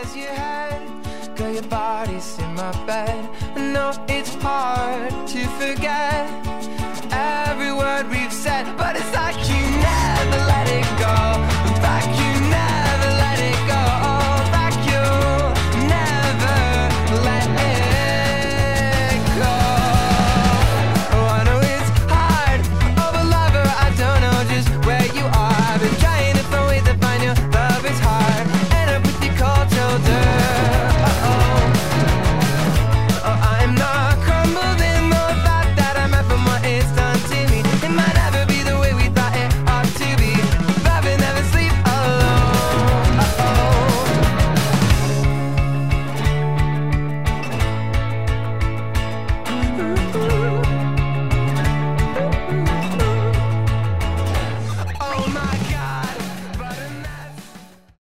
as your head. Girl, your body's in my bed. I know it's hard to forget every word we've said, but it's like you never let it go.